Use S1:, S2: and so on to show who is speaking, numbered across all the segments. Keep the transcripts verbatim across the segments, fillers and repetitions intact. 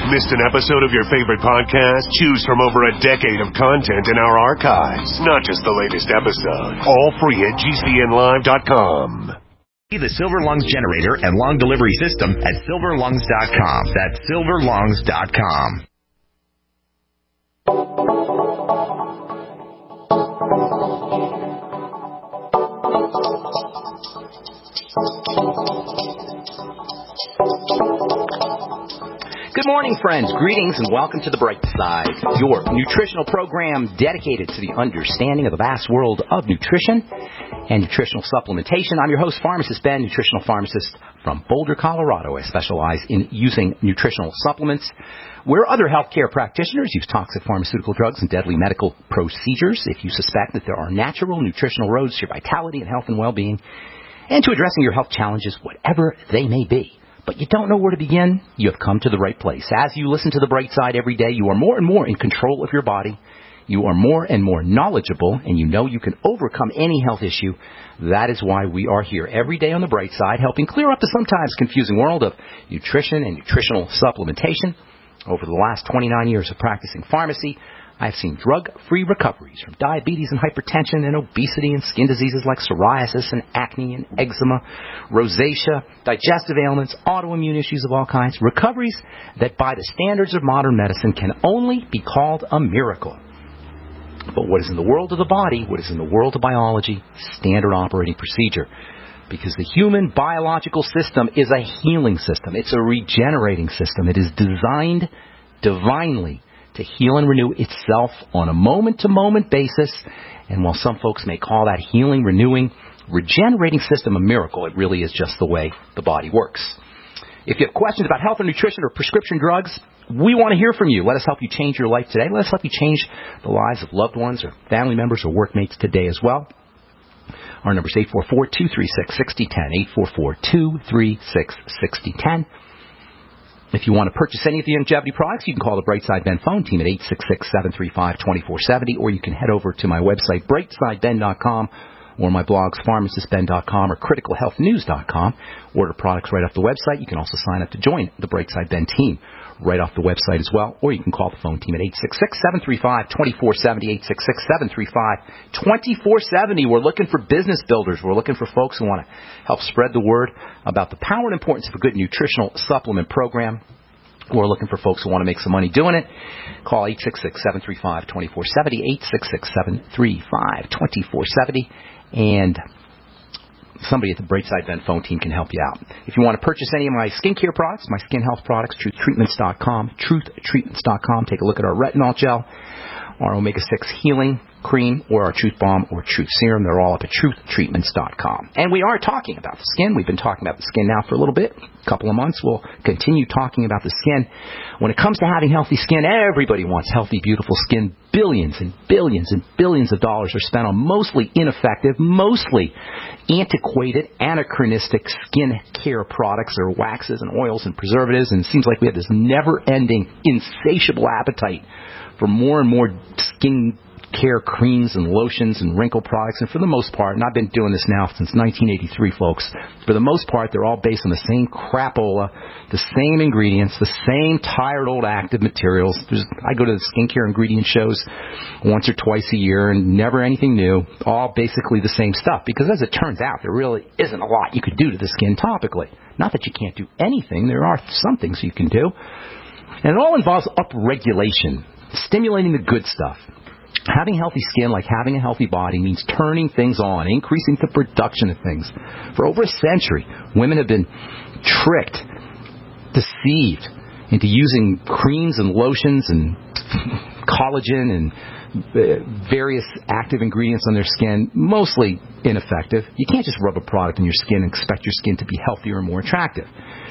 S1: Missed an episode of your favorite podcast? Choose from over a decade of content in our archives, not just the latest episode. All free at G C N live dot com.
S2: The Silver Lungs Generator and Lung Delivery System at silver lungs dot com. That's silver lungs dot com.
S3: Good morning, friends. Greetings and welcome to The Bright Side, your nutritional program dedicated to the understanding of the vast world of nutrition and nutritional supplementation. I'm your host, Pharmacist Ben, nutritional pharmacist from Boulder, Colorado. I specialize in using nutritional supplements where other healthcare practitioners use toxic pharmaceutical drugs and deadly medical procedures. If you suspect that there are natural nutritional roads to your vitality and health and well-being and to addressing your health challenges, whatever they may be, but you don't know where to begin, you have come to the right place. As you listen to The Bright Side every day, you are more and more in control of your body. You are more and more knowledgeable, and you know you can overcome any health issue. That is why we are here every day on The Bright Side, helping clear up the sometimes confusing world of nutrition and nutritional supplementation. Over the last twenty-nine years of practicing pharmacy, I've seen drug-free recoveries from diabetes and hypertension and obesity and skin diseases like psoriasis and acne and eczema, rosacea, digestive ailments, autoimmune issues of all kinds. Recoveries that by the standards of modern medicine can only be called a miracle. But what is in the world of the body, what is in the world of biology, standard operating procedure. Because the human biological system is a healing system. It's a regenerating system. It is designed divinely to heal and renew itself on a moment-to-moment basis. And while some folks may call that healing, renewing, regenerating system a miracle, it really is just the way the body works. If you have questions about health or nutrition or prescription drugs, we want to hear from you. Let us help you change your life today. Let us help you change the lives of loved ones or family members or workmates today as well. Our number is eight four four, two three six, six zero one zero, eight four four, two three six, six zero one zero. If you want to purchase any of the longevity products, you can call the Brightside Ben phone team at eight six six, seven three five, two four seven zero, or you can head over to my website, brightside ben dot com, or my blogs, pharmacist ben dot com or critical health news dot com. Order products right off the website. You can also sign up to join the Brightside Ben team right off the website as well, or you can call the phone team at eight six six, seven three five, two four seven zero, eight six six, seven three five, two four seven zero. We're looking for business builders. We're looking for folks who want to help spread the word about the power and importance of a good nutritional supplement program. We're looking for folks who want to make some money doing it. Call eight six six, seven three five, two four seven zero, eight six six, seven three five, two four seven zero, and somebody at the Brightside Ben phone team can help you out. If you want to purchase any of my skincare products, my skin health products, truth treatments dot com, truth treatments dot com. Take a look at our retinol gel, our omega six healing cream, or our Truth Balm or Truth Serum. They're all up at truth treatments dot com. And we are talking about the skin. We've been talking about the skin now for a little bit, a couple of months. We'll continue talking about the skin. When it comes to having healthy skin, everybody wants healthy, beautiful skin. Billions and billions and billions of dollars are spent on mostly ineffective, mostly antiquated, anachronistic skin care products or waxes and oils and preservatives. And it seems like we have this never-ending, insatiable appetite for more and more skin care creams and lotions and wrinkle products. And for the most part, and I've been doing this now since nineteen eighty-three, folks, for the most part, they're all based on the same crapola, the same ingredients, the same tired old active materials. There's, I go to the skincare ingredient shows once or twice a year and never anything new, all basically the same stuff. Because as it turns out, there really isn't a lot you could do to the skin topically. Not that you can't do anything. There are some things you can do. And it all involves upregulation, stimulating the good stuff. Having healthy skin, like having a healthy body, means turning things on, increasing the production of things. For over a century, women have been tricked, deceived into using creams and lotions and collagen and various active ingredients on their skin, mostly ineffective. You can't just rub a product on your skin and expect your skin to be healthier and more attractive.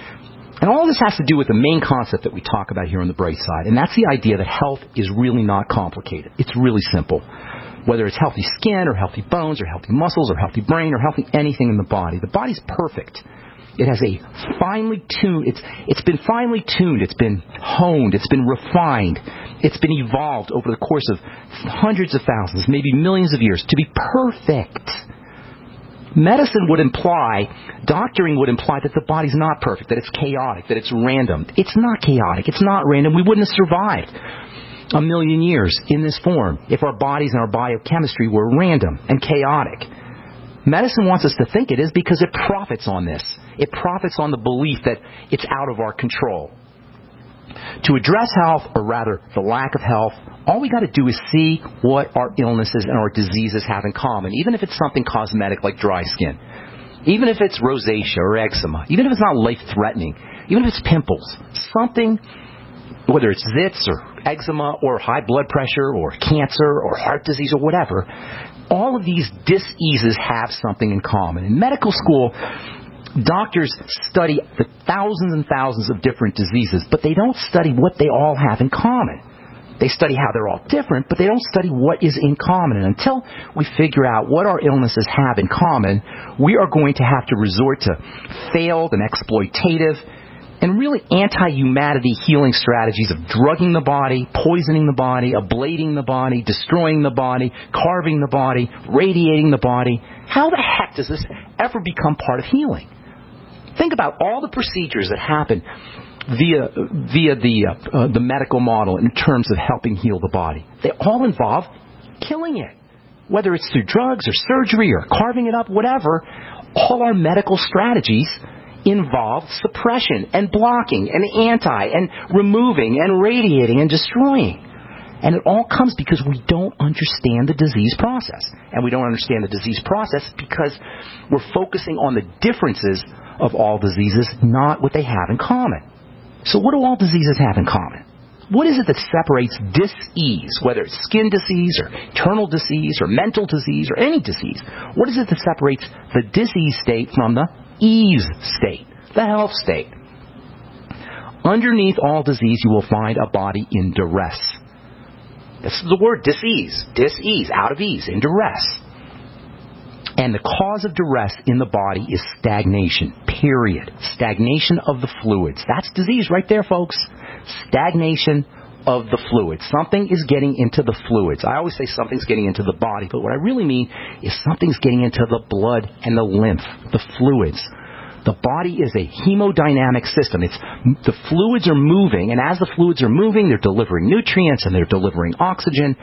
S3: And all this has to do with the main concept that we talk about here on the Bright Side, and that's the idea that health is really not complicated. It's really simple. Whether it's healthy skin or healthy bones or healthy muscles or healthy brain or healthy anything in the body, the body's perfect. It has a finely tuned, it's, it's been finely tuned, it's been honed, it's been refined, it's been evolved over the course of hundreds of thousands, maybe millions of years to be perfect. Medicine would imply, doctoring would imply that the body's not perfect, that it's chaotic, that it's random. It's not chaotic. It's not random. We wouldn't have survived a million years in this form if our bodies and our biochemistry were random and chaotic. Medicine wants us to think it is because it profits on this. It profits on the belief that it's out of our control. To address health, or rather the lack of health, all we got to do is see what our illnesses and our diseases have in common, even if it's something cosmetic like dry skin, even if it's rosacea or eczema, even if it's not life-threatening, even if it's pimples, something, whether it's zits or eczema or high blood pressure or cancer or heart disease or whatever, all of these diseases have something in common. In medical school, doctors study the thousands and thousands of different diseases, but they don't study what they all have in common. They study how they're all different, but they don't study what is in common. And until we figure out what our illnesses have in common, we are going to have to resort to failed and exploitative and really anti-humanity healing strategies of drugging the body, poisoning the body, ablating the body, destroying the body, carving the body, radiating the body. How the heck does this ever become part of healing? Think about all the procedures that happen via via the uh, uh, the medical model in terms of helping heal the body. They all involve killing it. Whether it's through drugs or surgery or carving it up, whatever, all our medical strategies involve suppression and blocking and anti and removing and radiating and destroying. And it all comes because we don't understand the disease process. And we don't understand the disease process because we're focusing on the differences of all diseases, not what they have in common. So what do all diseases have in common? What is it that separates dis-ease, whether it's skin disease or internal disease or mental disease or any disease? What is it that separates the disease state from the ease state, the health state? Underneath all disease, you will find a body in duress. This is the word, dis-ease. Dis-ease, out of ease, in duress. And the cause of duress in the body is stagnation, period. Stagnation of the fluids. That's disease right there, folks. Stagnation of the fluids. Something is getting into the fluids. I always say something's getting into the body, but what I really mean is something's getting into the blood and the lymph, the fluids. The body is a hemodynamic system. It's the fluids are moving, and as the fluids are moving, they're delivering nutrients and they're delivering oxygen.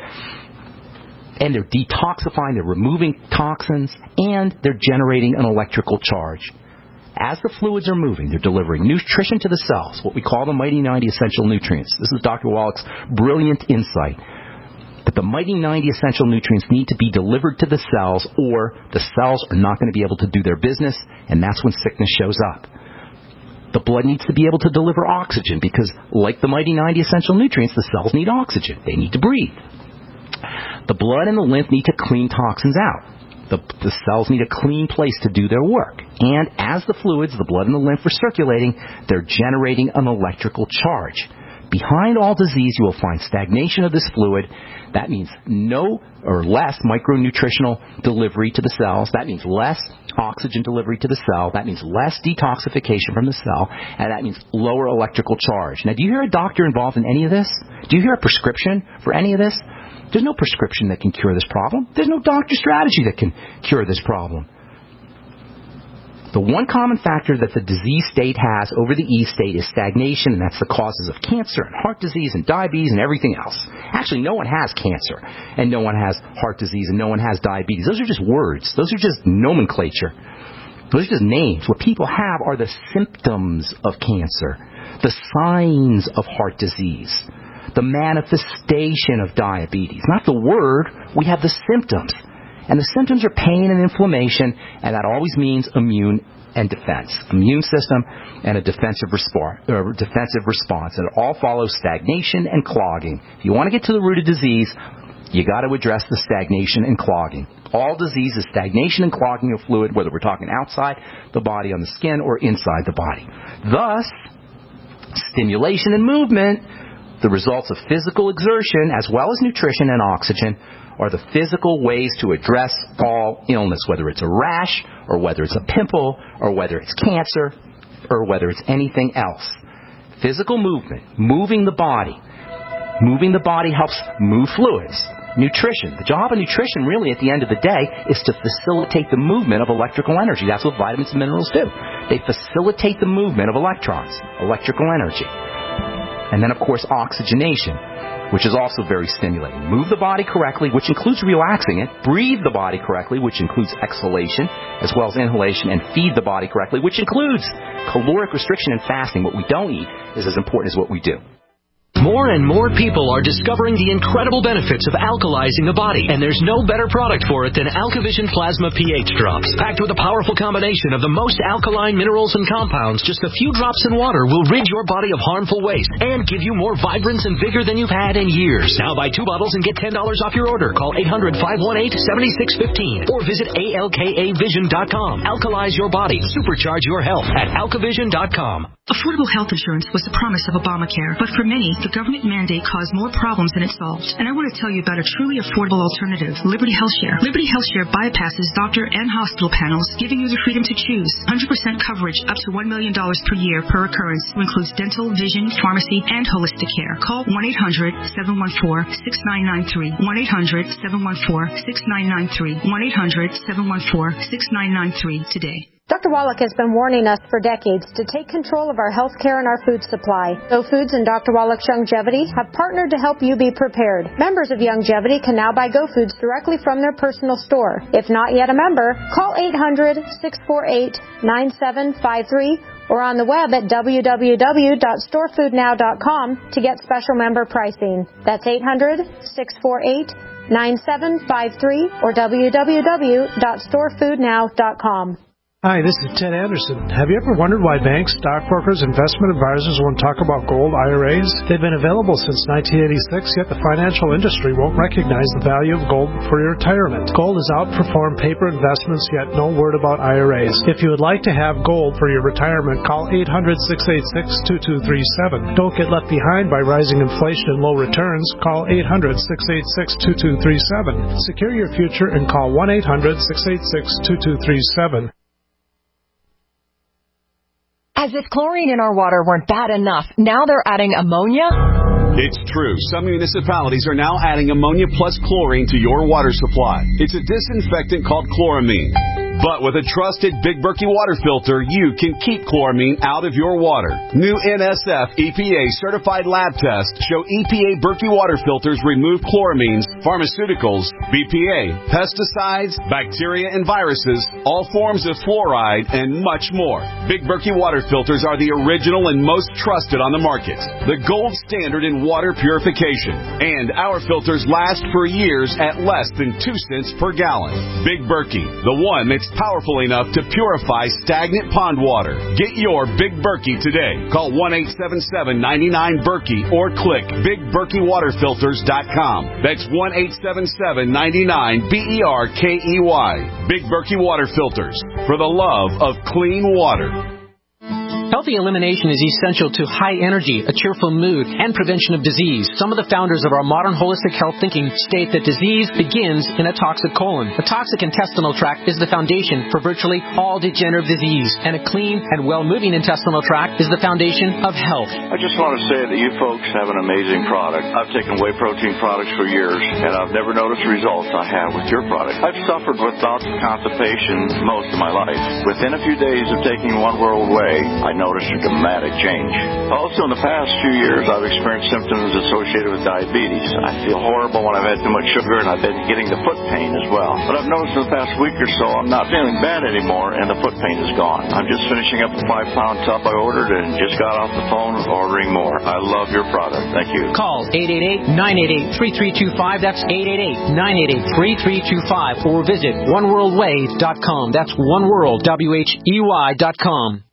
S3: And they're detoxifying, they're removing toxins, and they're generating an electrical charge. As the fluids are moving, they're delivering nutrition to the cells, what we call the Mighty ninety essential nutrients. This is Doctor Wallach's brilliant insight, that the Mighty ninety essential nutrients need to be delivered to the cells, or the cells are not going to be able to do their business, and that's when sickness shows up. The blood needs to be able to deliver oxygen, because like the Mighty ninety essential nutrients, the cells need oxygen. They need to breathe. The blood and the lymph need to clean toxins out. The, the cells need a clean place to do their work. And as the fluids, the blood and the lymph are circulating, they're generating an electrical charge. Behind all disease, you will find stagnation of this fluid. That means no or less micronutritional delivery to the cells. That means less oxygen delivery to the cell. That means less detoxification from the cell. And that means lower electrical charge. Now, do you hear a doctor involved in any of this? Do you hear a prescription for any of this? There's no prescription that can cure this problem. There's no doctor strategy that can cure this problem. The one common factor that the disease state has over the ease state is stagnation, and that's the causes of cancer and heart disease and diabetes and everything else. Actually, no one has cancer, and no one has heart disease, and no one has diabetes. Those are just words. Those are just nomenclature. Those are just names. What people have are the symptoms of cancer, the signs of heart disease, the manifestation of diabetes. Not the word, we have the symptoms. And the symptoms are pain and inflammation, and that always means immune and defense. Immune system and a defensive response, or defensive response. And it all follows stagnation and clogging. If you want to get to the root of disease, you got to address the stagnation and clogging. All disease is stagnation and clogging of fluid, whether we're talking outside the body on the skin or inside the body. Thus, stimulation and movement, the results of physical exertion, as well as nutrition and oxygen, are the physical ways to address all illness, whether it's a rash, or whether it's a pimple, or whether it's cancer, or whether it's anything else. Physical movement, moving the body, Moving the body helps move fluids. Nutrition. The job of nutrition, really, at the end of the day, is to facilitate the movement of electrical energy. That's what vitamins and minerals do. They facilitate the movement of electrons, electrical energy. And then, of course, oxygenation, which is also very stimulating. Move the body correctly, which includes relaxing it. Breathe the body correctly, which includes exhalation, as well as inhalation. And feed the body correctly, which includes caloric restriction and fasting. What we don't eat is as important as what we do.
S4: More and more people are discovering the incredible benefits of alkalizing the body, and there's no better product for it than AlkaVision Plasma pH Drops. Packed with a powerful combination of the most alkaline minerals and compounds, just a few drops in water will rid your body of harmful waste and give you more vibrance and vigor than you've had in years. Now buy two bottles and get ten dollars off your order. Call eight hundred, five one eight, seven six one five or visit A L K A vision dot com. Alkalize your body. Supercharge your health at alka vision dot com.
S5: Affordable health insurance was the promise of Obamacare, but for many, the government mandate caused more problems than it solved. And I want to tell you about a truly affordable alternative, Liberty HealthShare. Liberty HealthShare bypasses doctor and hospital panels, giving you the freedom to choose. one hundred percent coverage up to one million dollars per year per occurrence, who includes dental, vision, pharmacy, and holistic care. Call one eight hundred, seven one four, six nine nine three. one eight hundred, seven one four, six nine nine three. one eight hundred, seven one four, six nine nine three today.
S6: Doctor Wallach has been warning us for decades to take control of our health care and our food supply. Go Foods and Doctor Wallach's Youngevity have partnered to help you be prepared. Members of Youngevity can now buy Go Foods directly from their personal store. If not yet a member, call eight hundred, six four eight, nine seven five three or on the web at w w w dot store food now dot com to get special member pricing. That's eight hundred, six four eight, nine seven five three or w w w dot store food now dot com.
S7: Hi, this is Ted Anderson. Have you ever wondered why banks, stockbrokers, investment advisors won't talk about gold I R As? They've been available since nineteen eighty-six, yet the financial industry won't recognize the value of gold for your retirement. Gold has outperformed paper investments, yet no word about I R As. If you would like to have gold for your retirement, call eight hundred, six eight six, two two three seven. Don't get left behind by rising inflation and low returns. Call eight hundred, six eight six, two two three seven. Secure your future and call one eight hundred, six eight six, two two three seven.
S8: As if chlorine in our water weren't bad enough, now they're adding ammonia?
S9: It's true. Some municipalities are now adding ammonia plus chlorine to your water supply. It's a disinfectant called chloramine. But with a trusted Big Berkey water filter, you can keep chloramine out of your water. New N S F E P A certified lab tests show E P A Berkey water filters remove chloramines, pharmaceuticals, B P A, pesticides, bacteria and viruses, all forms of fluoride, and much more. Big Berkey water filters are the original and most trusted on the market. The gold standard in water purification. And our filters last for years at less than two cents per gallon. Big Berkey, the one that's powerful enough to purify stagnant pond water. Get your Big Berkey today. Call one eight seven seven, nine nine, Berkey or click big berkey water filters dot com. That's one eight seven seven, nine nine, B E R K E Y. Big Berkey Water Filters, for the love of clean water.
S10: Healthy elimination is essential to high energy, a cheerful mood, and prevention of disease. Some of the founders of our modern holistic health thinking state that disease begins in a toxic colon. A toxic intestinal tract is the foundation for virtually all degenerative disease, and a clean and well-moving intestinal tract is the foundation of health.
S11: I just want to say that you folks have an amazing product. I've taken whey protein products for years, and I've never noticed the results I have with your product. I've suffered with bouts of constipation most of my life. Within a few days of taking One World Whey, I noticed a dramatic change. Also, in the past few years, I've experienced symptoms associated with diabetes. I feel horrible when I've had too much sugar, and I've been getting the foot pain as well. But I've noticed in the past week or so, I'm not feeling bad anymore, and the foot pain is gone. I'm just finishing up the five-pound tub I ordered and just got off the phone ordering more. I love your product. Thank you.
S10: Call eight eight eight, nine eight eight, three three two five. That's eight eight eight, nine eight eight, three three two five. Or visit one world whey dot com. That's one world, W H E Y dot com.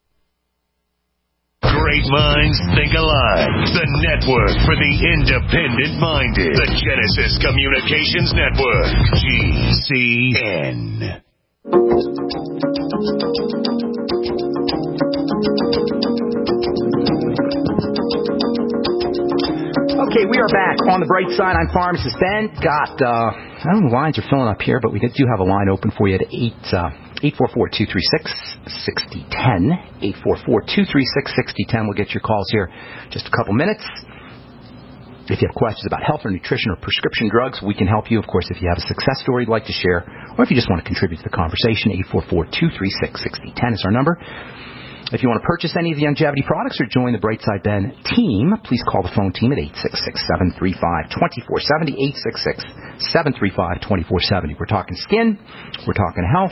S1: Great minds think alike. The network for the independent-minded. The Genesis Communications Network. G C N.
S3: Okay, we are back on the bright side. I'm Pharmacist Ben. Got, uh, I don't know, the lines are filling up here, but we do have a line open for you at eight, uh, eight four four, two three six, six zero one zero. eight four four, two three six, six zero one zero. We'll get your calls here in just a couple minutes. If you have questions about health or nutrition or prescription drugs, we can help you. Of course, if you have a success story you'd like to share, or if you just want to contribute to the conversation, eight four four, two three six, six zero one zero is our number. If you want to purchase any of the Youngevity products or join the Brightside Ben team, please call the phone team at eight six six, seven three five, two four seven zero, eight six six, seven three five, two four seven zero. We're talking skin. We're talking health.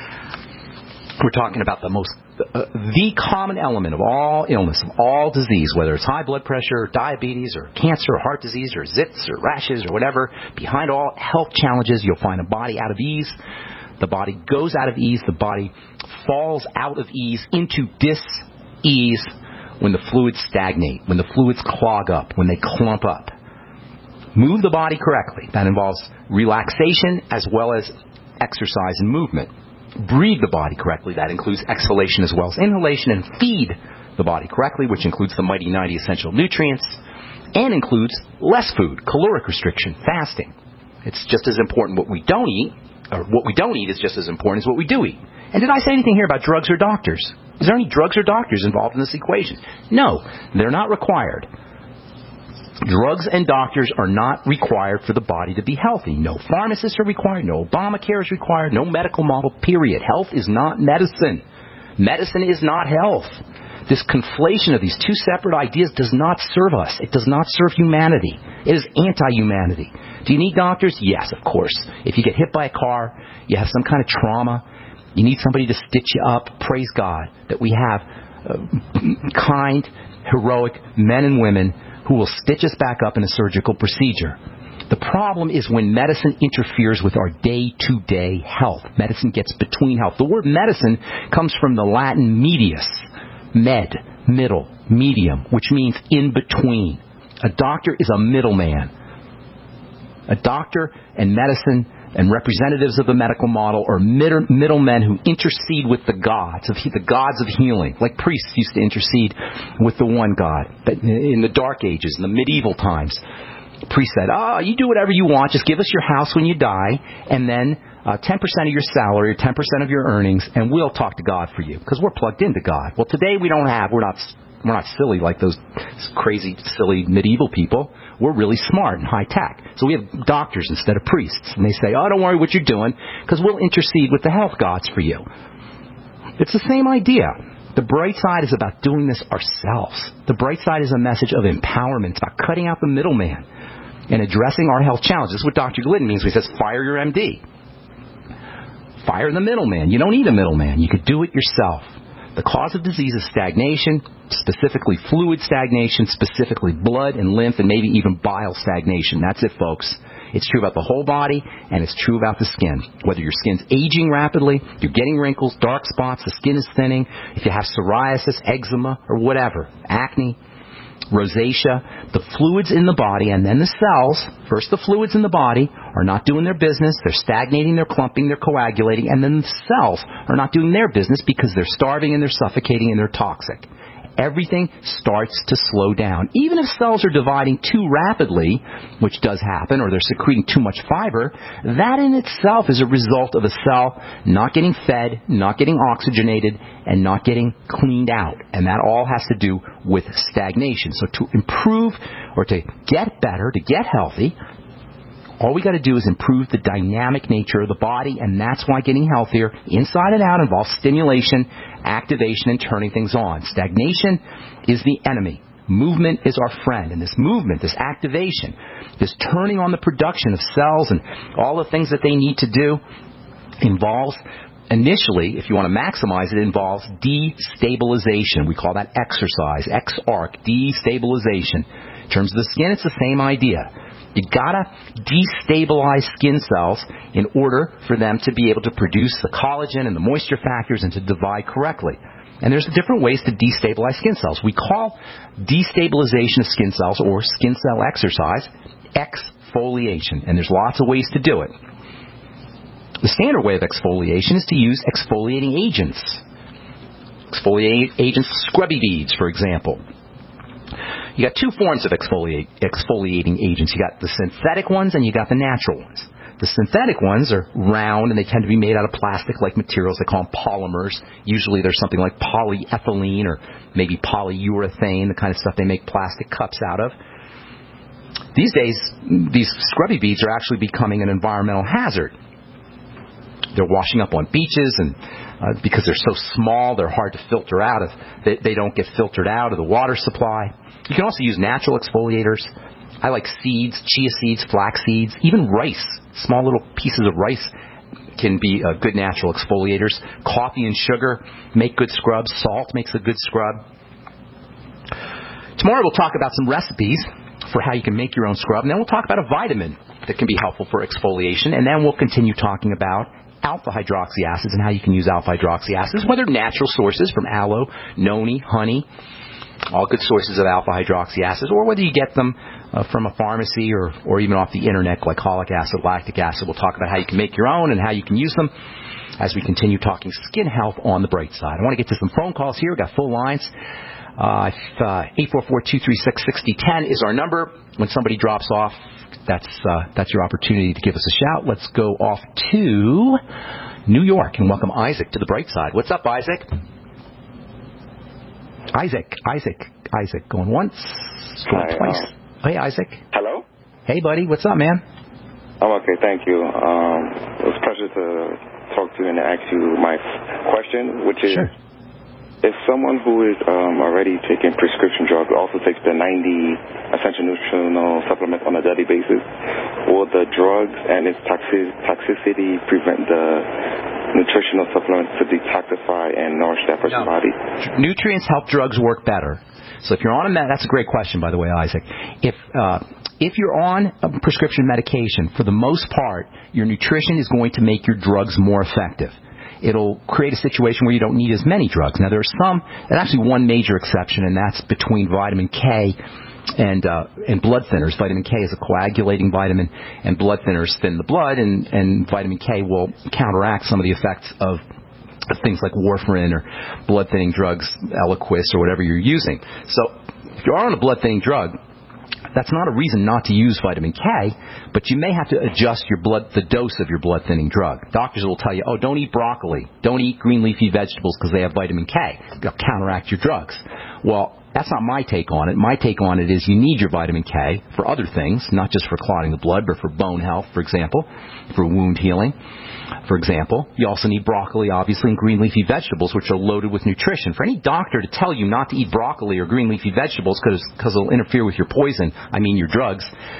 S3: We're talking about the most, uh, the common element of all illness, of all disease, whether it's high blood pressure, or diabetes, or cancer, or heart disease, or zits, or rashes, or whatever. Behind all health challenges, you'll find a body out of ease. The body goes out of ease. The body falls out of ease into dis-ease when the fluids stagnate, when the fluids clog up, when they clump up. Move the body correctly. That involves relaxation as well as exercise and movement. Breathe the body correctly. That includes exhalation as well as inhalation. And feed the body correctly, which includes the mighty ninety essential nutrients and includes less food, caloric restriction, fasting. It's just as important what we don't eat, or what we don't eat is just as important as what we do eat. And did I say anything here about drugs or doctors? Is there any drugs or doctors involved in this equation? No, they're not required. Drugs and doctors are not required for the body to be healthy. No pharmacists are required. No Obamacare is required. No medical model, period. Health is not medicine. Medicine is not health. This conflation of these two separate ideas does not serve us. It does not serve humanity. It is anti-humanity. Do you need doctors? Yes, of course. If you get hit by a car, you have some kind of trauma, you need somebody to stitch you up. Praise God that we have uh, kind, heroic men and women who will stitch us back up in a surgical procedure. The problem is when medicine interferes with our day-to-day health. Medicine gets between health. The word medicine comes from the Latin medius, med, middle, medium, which means in between. A doctor is a middleman. A doctor and medicine and representatives of the medical model are middlemen who intercede with the gods, of the gods of healing, like priests used to intercede with the one God. But in the Dark Ages, in the medieval times, priests said, oh, you do whatever you want, just give us your house when you die, and then uh, ten percent of your salary, or ten percent of your earnings, and we'll talk to God for you, because we're plugged into God. Well, today we don't have, we're not we're not silly like those crazy, silly medieval people. We're really smart and high-tech. So we have doctors instead of priests. And they say, oh, don't worry what you're doing, because we'll intercede with the health gods for you. It's the same idea. The bright side is about doing this ourselves. The bright side is a message of empowerment. It's about cutting out the middleman and addressing our health challenges. This is what Doctor Glidden means when he says, fire your M D. Fire the middleman. You don't need a middleman. You could do it yourself. The cause of disease is stagnation, specifically fluid stagnation, specifically blood and lymph, and maybe even bile stagnation. That's it, folks. It's true about the whole body, and it's true about the skin. Whether your skin's aging rapidly, you're getting wrinkles, dark spots, the skin is thinning, if you have psoriasis, eczema, or whatever, acne, rosacea, the fluids in the body and then the cells, first the fluids in the body are not doing their business, they're stagnating, they're clumping, they're coagulating, and then the cells are not doing their business because they're starving and they're suffocating and they're toxic. Everything starts to slow down. Even if cells are dividing too rapidly, which does happen, or they're secreting too much fiber, that in itself is a result of a cell not getting fed, not getting oxygenated, and not getting cleaned out. And that all has to do with stagnation. So to improve or to get better, to get healthy, all we got to do is improve the dynamic nature of the body, and that's why getting healthier inside and out involves stimulation, activation, and turning things on. Stagnation is the enemy. Movement is our friend. And this movement, this activation, this turning on the production of cells and all the things that they need to do involves, initially, if you want to maximize it, involves destabilization. We call that exercise, X A R C, destabilization. In terms of the skin, it's the same idea. You gotta destabilize skin cells in order for them to be able to produce the collagen and the moisture factors and to divide correctly. And there's different ways to destabilize skin cells. We call destabilization of skin cells, or skin cell exercise, exfoliation. And there's lots of ways to do it. The standard way of exfoliation is to use exfoliating agents. Exfoliating agents, scrubby beads, for example. You got two forms of exfoliate, exfoliating agents. You got the synthetic ones and you got the natural ones. The synthetic ones are round and they tend to be made out of plastic-like materials. They call them polymers. Usually there's something like polyethylene or maybe polyurethane, the kind of stuff they make plastic cups out of. These days, these scrubby beads are actually becoming an environmental hazard. They're washing up on beaches, and uh, because they're so small, they're hard to filter out. Of, they, they don't get filtered out of the water supply. You can also use natural exfoliators. I like seeds, chia seeds, flax seeds, even rice. Small little pieces of rice can be uh, good natural exfoliators. Coffee and sugar make good scrubs. Salt makes a good scrub. Tomorrow we'll talk about some recipes for how you can make your own scrub, and then we'll talk about a vitamin that can be helpful for exfoliation, and then we'll continue talking about alpha hydroxy acids and how you can use alpha hydroxy acids, whether natural sources from aloe, noni, honey, all good sources of alpha hydroxy acids, or whether you get them uh, from a pharmacy or, or even off the internet, glycolic acid, lactic acid. We'll talk about how you can make your own and how you can use them as we continue talking skin health on the bright side. I want to get to some phone calls here. We've got full lines. Uh, uh, eight four four, two three six, six zero one zero is our number. When somebody drops off, that's uh, that's your opportunity to give us a shout. Let's go off to New York and welcome Isaac to the bright side. What's up, Isaac? Isaac, Isaac, Isaac. Going once, going Hi, twice. Uh, hey, Isaac.
S12: Hello?
S3: Hey, buddy. What's up, man?
S12: I'm okay, thank you. Um, it was a pleasure to talk to you and to ask you my question, which is, sure. If someone who is um, already taking prescription drugs also takes the ninety essential nutritional supplements on a daily basis, will the drugs and its toxic- toxicity prevent the nutritional supplements to detoxify and nourish that person's
S3: no.
S12: body?
S3: Nutrients help drugs work better. So if you're on a med, that's a great question, by the way, Isaac. If uh, if you're on a prescription medication, for the most part, your nutrition is going to make your drugs more effective. It'll create a situation where you don't need as many drugs. Now, there are some, and actually one major exception, and that's between vitamin K and uh, and blood thinners. Vitamin K is a coagulating vitamin, and blood thinners thin the blood, and, and vitamin K will counteract some of the effects of things like warfarin or blood-thinning drugs, Eliquis, or whatever you're using. So if you are on a blood-thinning drug, that's not a reason not to use vitamin K, but you may have to adjust your blood, the dose of your blood-thinning drug. Doctors will tell you, oh, don't eat broccoli, don't eat green leafy vegetables because they have vitamin K. They'll counteract your drugs. Well, that's not my take on it. My take on it is you need your vitamin K for other things, not just for clotting the blood, but for bone health, for example, for wound healing, for example. You also need broccoli, obviously, and green leafy vegetables, which are loaded with nutrition. For any doctor to tell you not to eat broccoli or green leafy vegetables because it'll interfere with your poison, I mean your drugs,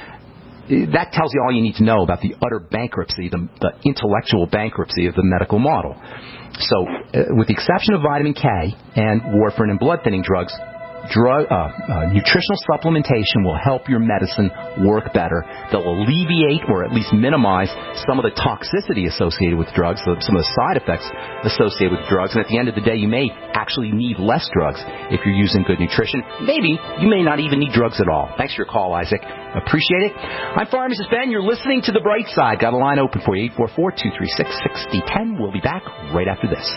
S3: that tells you all you need to know about the utter bankruptcy, the, the intellectual bankruptcy of the medical model. So, uh, with the exception of vitamin K and warfarin and blood-thinning drugs, Drug, uh, uh, nutritional supplementation will help your medicine work better. They'll alleviate or at least minimize some of the toxicity associated with drugs, some of the side effects associated with drugs. And at the end of the day, you may actually need less drugs if you're using good nutrition. Maybe you may not even need drugs at all. Thanks for your call, Isaac. Appreciate it. I'm Pharmacist Ben. You're listening to The Bright Side. Got a line open for you, eight four four, two three six, six zero one zero. We'll be back right after this.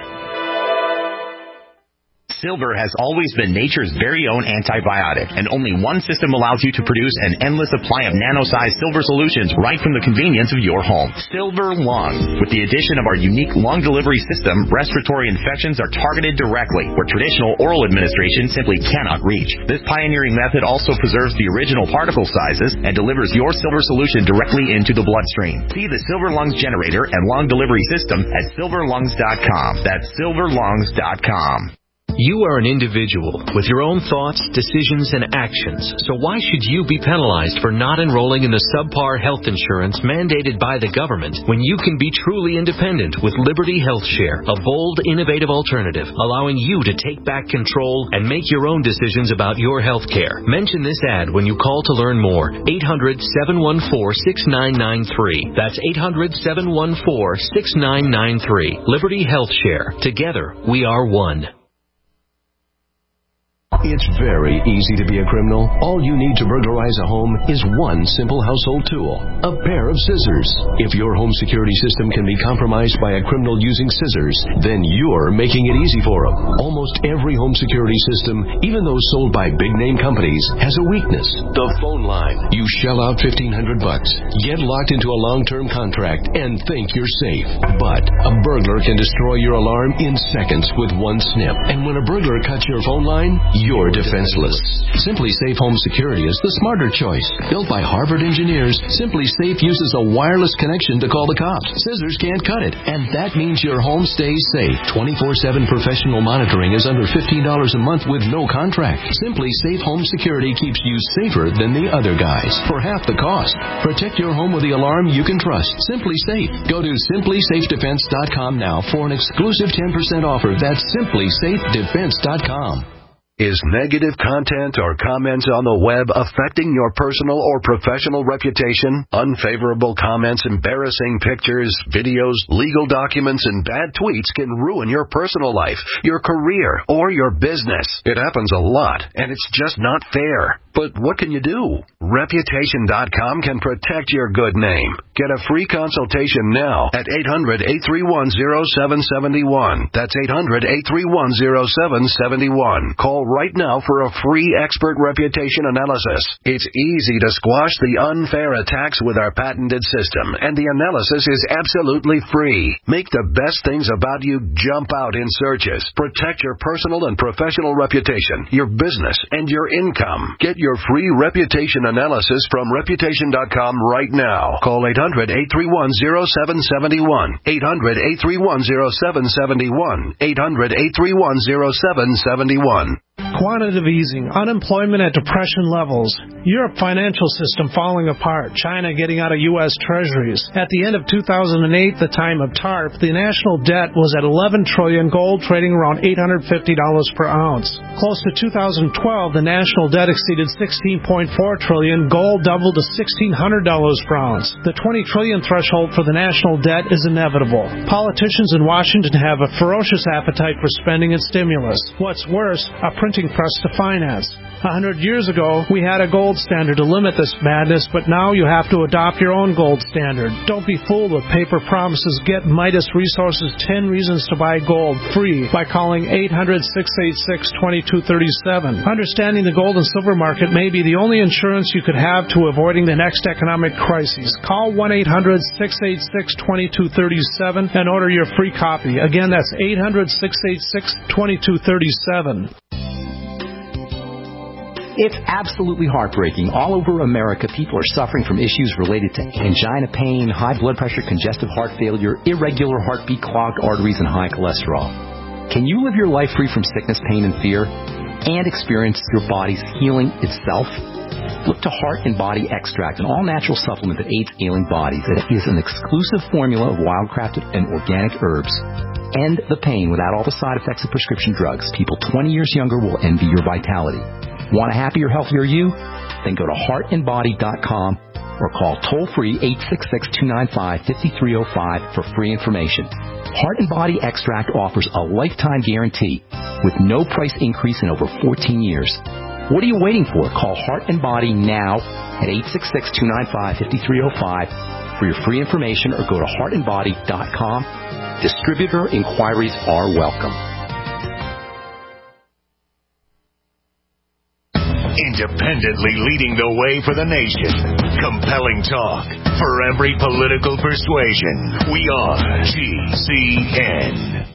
S2: Silver has always been nature's very own antibiotic, and only one system allows you to produce an endless supply of nano-sized silver solutions right from the convenience of your home. Silver Lung. With the addition of our unique lung delivery system, respiratory infections are targeted directly, where traditional oral administration simply cannot reach. This pioneering method also preserves the original particle sizes and delivers your silver solution directly into the bloodstream. See the Silver Lungs generator and lung delivery system at silver lungs dot com. That's silver lungs dot com.
S4: You are an individual with your own thoughts, decisions, and actions, so why should you be penalized for not enrolling in the subpar health insurance mandated by the government when you can be truly independent with Liberty Health Share, a bold, innovative alternative allowing you to take back control and make your own decisions about your health care? Mention this ad when you call to learn more. eight hundred, seven one four, six nine nine three. That's eight hundred, seven one four, six nine nine three. Liberty Health Share. Together, we are one.
S13: It's very easy to be a criminal. All you need to burglarize a home is one simple household tool, a pair of scissors. If your home security system can be compromised by a criminal using scissors, then you're making it easy for them. Almost every home security system, even those sold by big-name companies, has a weakness: the phone line. You shell out fifteen hundred bucks, get locked into a long-term contract, and think you're safe. But a burglar can destroy your alarm in seconds with one snip. And when a burglar cuts your phone line, you're defenseless. Simply Safe Home Security is the smarter choice. Built by Harvard engineers, Simply Safe uses a wireless connection to call the cops. Scissors can't cut it, and that means your home stays safe. twenty-four seven professional monitoring is under fifteen dollars a month with no contract. Simply Safe Home Security keeps you safer than the other guys for half the cost. Protect your home with the alarm you can trust. Simply Safe. Go to simply safe defense dot com now for an exclusive ten percent offer. That's simply safe defense dot com.
S14: Is negative content or comments on the web affecting your personal or professional reputation? Unfavorable comments, embarrassing pictures, videos, legal documents, and bad tweets can ruin your personal life, your career, or your business. It happens a lot, and it's just not fair. But what can you do? Reputation dot com can protect your good name. Get a free consultation now at eight hundred, eight three one, zero seven seven one. That's eight hundred, eight three one, zero seven seven one. Call right now for a free expert reputation analysis. It's easy to squash the unfair attacks with our patented system, and the analysis is absolutely free. Make the best things about you jump out in searches. Protect your personal and professional reputation, your business, and your income. Get your free reputation analysis from reputation dot com right now. Call eight hundred, eight three one, zero seven seven one. eight hundred, eight three one, zero seven seven one. eight hundred, eight three one, zero seven seven one.
S7: Quantitative easing, unemployment at depression levels, Europe financial system falling apart, China getting out of U S Treasuries. At the end of two thousand eight, the time of TARP, the national debt was at eleven trillion dollars, gold trading around eight hundred fifty dollars per ounce. Close to two thousand twelve, the national debt exceeded sixteen point four trillion dollars, gold doubled to sixteen hundred dollars per ounce. The twenty trillion dollars threshold for the national debt is inevitable. Politicians in Washington have a ferocious appetite for spending and stimulus. What's worse, a printing press to finance. A hundred years ago, we had a gold standard to limit this madness, but now you have to adopt your own gold standard. Don't be fooled with paper promises. Get Midas Resources ten Reasons to Buy Gold free by calling eight hundred, six eight six, two two three seven. Understanding the gold and silver market may be the only insurance you could have to avoiding the next economic crisis. Call one eight hundred, six eight six, two two three seven and order your free copy. Again, that's eight hundred, six eight six, two two three seven.
S3: It's absolutely heartbreaking. All over America, people are suffering from issues related to angina pain, high blood pressure, congestive heart failure, irregular heartbeat, clogged arteries, and high cholesterol. Can you live your life free from sickness, pain, and fear, and experience your body's healing itself? Look to Heart and Body Extract, an all-natural supplement that aids ailing bodies. It is an exclusive formula of wild-crafted and organic herbs. End the pain without all the side effects of prescription drugs. People twenty years younger will envy your vitality. Want a happier, healthier you? Then go to heart and body dot com or call toll-free eight six six, two nine five, five three zero five for free information. Heart and Body Extract offers a lifetime guarantee with no price increase in over fourteen years. What are you waiting for? Call Heart and Body now at eight six six, two nine five, five three zero five for your free information, or go to heart and body dot com. Distributor inquiries are welcome.
S1: Independently leading the way for the nation. Compelling talk for every political persuasion. We are G C N.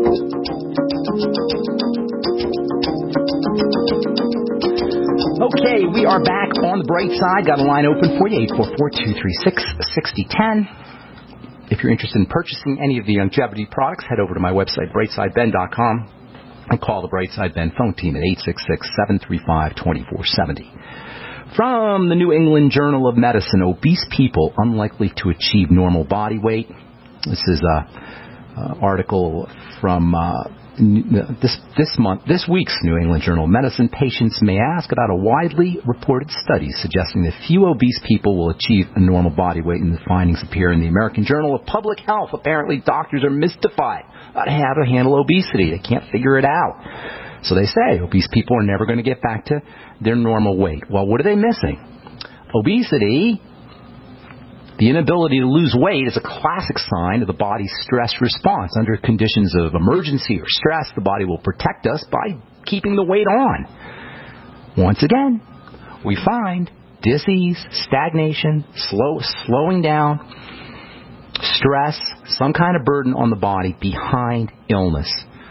S3: Okay, we are back on the bright side. Got a line open for you, eight four four, two three six, six zero one zero. If you're interested in purchasing any of the longevity products, head over to my website, brightside ben dot com, and call the Brightside Ben phone team at eight six six, seven three five, two four seven zero. From the New England Journal of Medicine, obese people unlikely to achieve normal body weight. This is an article from uh, this this month, this week's New England Journal of Medicine. Patients may ask about a widely reported study suggesting that few obese people will achieve a normal body weight, and the findings appear in the American Journal of Public Health. Apparently, doctors are mystified about how to handle obesity. They can't figure it out. So they say obese people are never going to get back to their normal weight. Well, what are they missing? Obesity, the inability to lose weight, is a classic sign of the body's stress response. Under conditions of emergency or stress, the body will protect us by keeping the weight on. Once again, we find disease, stagnation, slow, slowing down, stress, some kind of burden on the body behind illness.